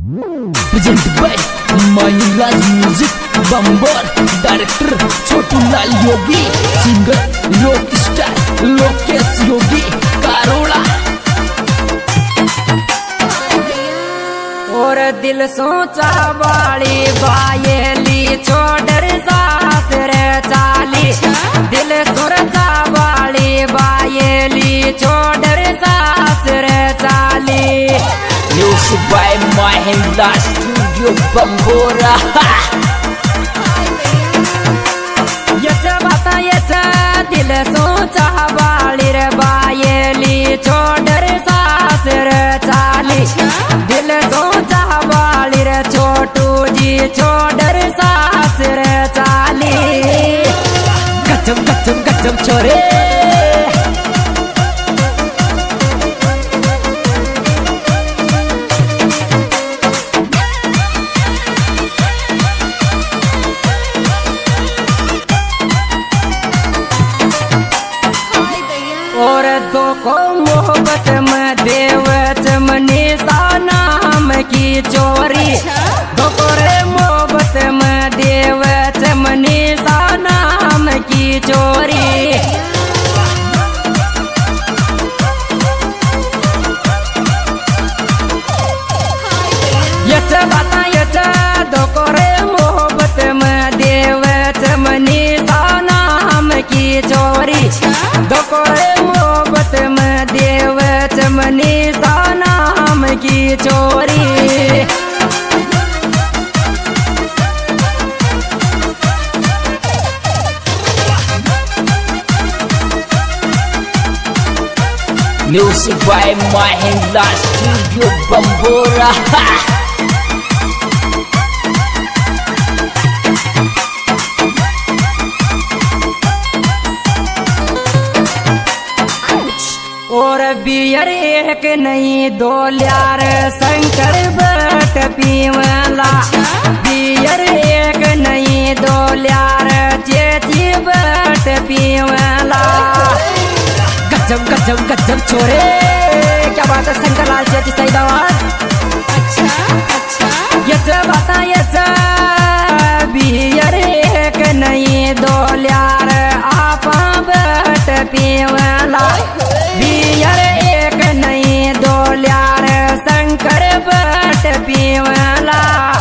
Present by महिला music Bambar, director Chhotu Lal Yogi, singer rock star Lokesh Yogi Karoda. और दिल सोचा वाली बायली छोड़र सास रे चाली, दिल सोचा वाली बायली छोड़र सास रे चाली। म्यूजिक बाय महिला स्टूडियो बम्बोरा। दिल सोचा वाली रे बायली छोड़र सास रे चाली, दिल सोचा वाली रे छोटू जी छोड़र सास रे चाली। गजब गजब गजब छोरे। और दो को मोहब्बत में देवत मनीषा नाम की चोरी, दो को रे मोहब्बत में देवत मनीषा नाम की चोरी। दो को रे मोहब्बत में देवत मनीषा नाम की चोरी, दो को रे मोहब्बत में देवत मनीषा नाम की चोरी। म्यूजिक बाय महिला स्टूडियो बम्बोरा। और बियर एक नहीं दो यार शंकर बट पीवला, बियर एक नहीं दो यार चेची बट पीवला। गजब गजब गजब छोरे। क्या बात है शंकर लाल चेची सही बात। अच्छा बता बियर एक नहीं दो यार आप बट पीवला, बियर एक नहीं दो यार शंकर बट पीवला।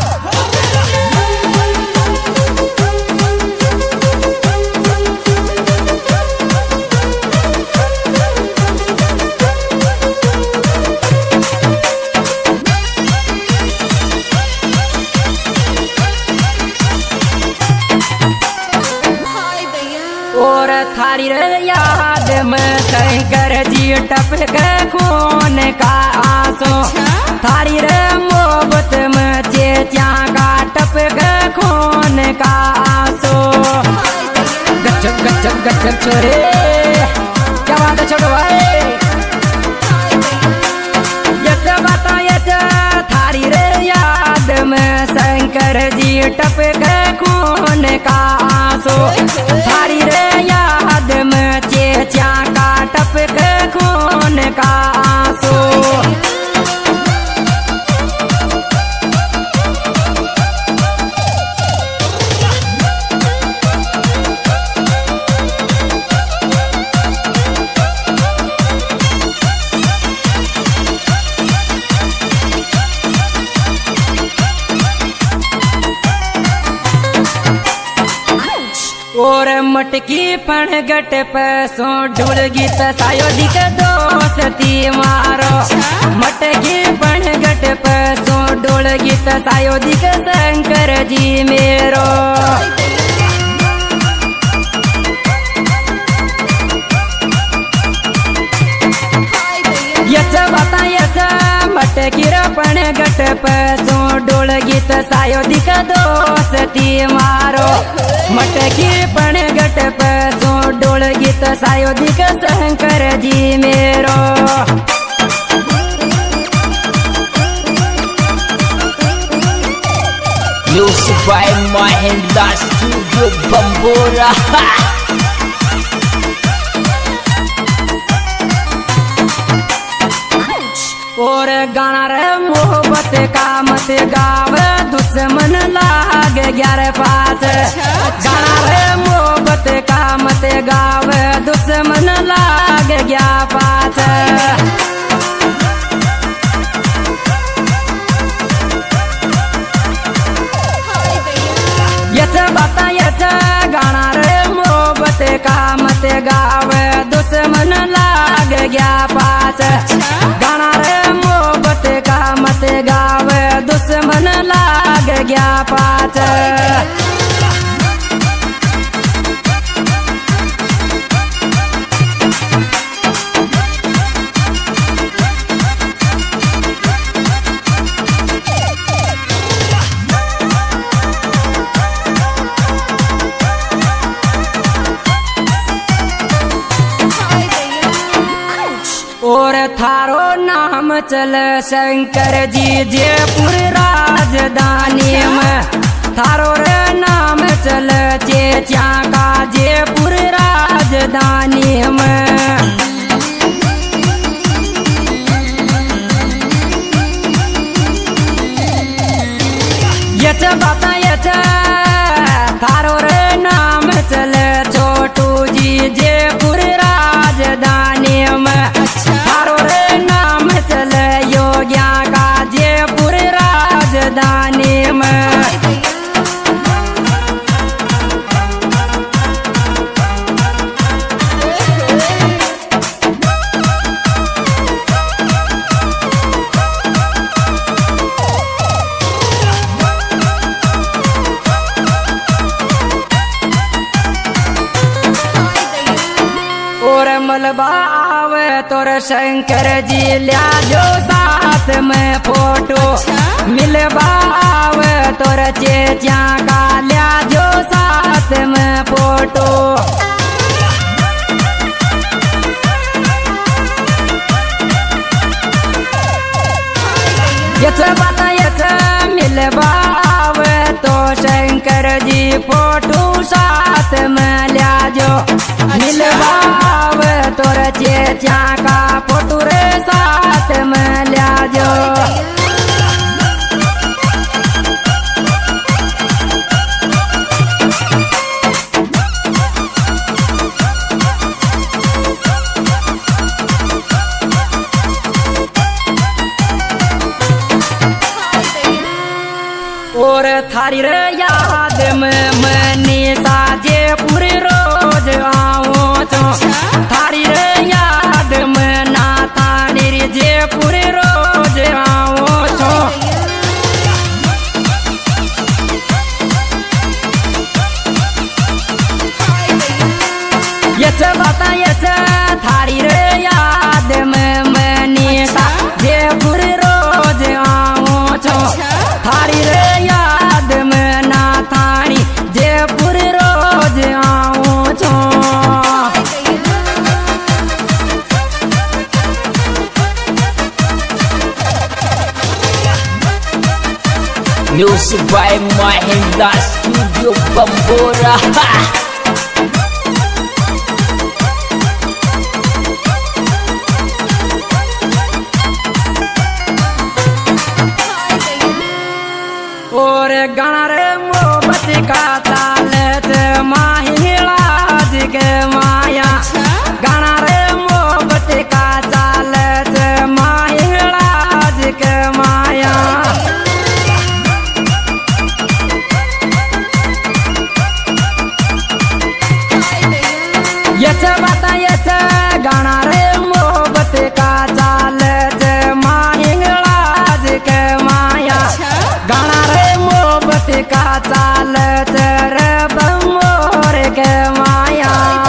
और थारी याद में शंकर जी टपक खून का आंसू, थारी मोहब्बत में चेचा का टपक खून का आंसू। गजब गजब गजब छोरे। क्या बात है छोटो भाई। थारी याद में शंकर जी टपक खून का आंसू, थारी याद में चेचा का टपक खून का आंसू। और मटकी पणगट पैसों ढूल गीत सायोधिक दोस्ती मारो, मटकी पणगट पैसों ढूल गीत सायोधिक शंकर जी मेरो। मटकी पणगट पैसों ढोल गीत सायोधिक दोस्ती मारो, मटकी पणगट पैसों ढोल गीत सायोधिक शंकर जी मेरो। म्यूजिक बाय महिला स्टूडियो बम्बोरा। और गाना रे मोहब्बत का मत गाव दुश्मन लाग 11-5 गाना रे मोहब्बत का मत गाव दुश्मन लाग 11-5 यच बाता यच गाना रे मोहब्बत का मत गाव दुश्मन लाग 11-5 गाना रे मोहब्बत का मत गाव दुश्मन लाग 11-5 और थारो नाम चल शंकर जी जयपुर राजधानी में थारो रे नाम चल चेचा का जयपुर राजधानी में यच बाता यच थारो रे नाम चल छोटू जी जयपुर राजधानी में थारो रे नाम चल योग्या का जयपुर राजधानी में मलबा आवे तोर शंकर जी लिया जो साथ में फोटो मिलबा आवे तोर चेचा का लिया जो साथ में फोटो यच बाता यच मिलबा आवे तो शंकर जी फोटो साथ में लिया जो मिलबा आवे तोर चेचा का फोटो रे साथ में लिया जो और थारी रे याद में मनी जयपुर रोज आओ तो थारी रे याद में ना थारी रे जयपुर रोज आओ तो यच बाता यच थारी रे याद में मनी जयपुर रोज आओ तो थारी रे याद में ना थारी जयपुर रोज आओ छो music by Mahendra studio Bambora और गाना रे मोहब्बत का तालत माहिलाज के माया गाना रे मोहब्बत का तालत माहिलाज के माया यच बाता यच गाना रे मोहब्बत का तालत माहिलाज के माया गाना रे मोहब्बत का तालत रे बमोर के माया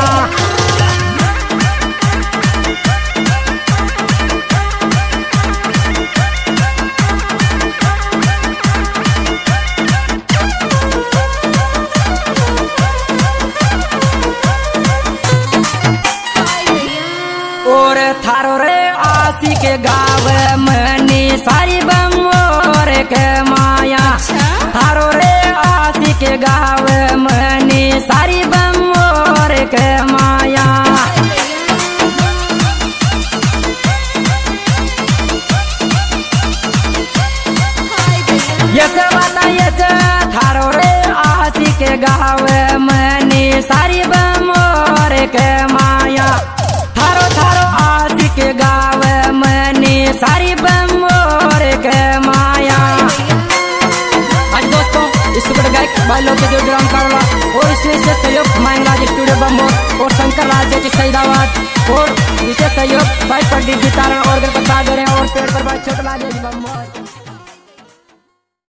और थारो रे आशिक गाव मनी सारी बमोर के माया थारो रे आशिक गाव मनी सारी बमोर के माया ये थारो रे आसी के गावे मनी सारी बमोर के माया थारो थारो आसी के गावे मनी सारी बमोर के माया। आज दोस्तों इस सुपर गायक भाई लोग के जो ग्राम करवा और इसमें से सहयोग मांगला स्टूडियो बम्बोर और शंकर राज्य जी सैदाबाद और विशेष सहयोग भाई पंडित जी तारण और प्रसाद और पेड़ पर भाई छोटा लाल बम्बोर।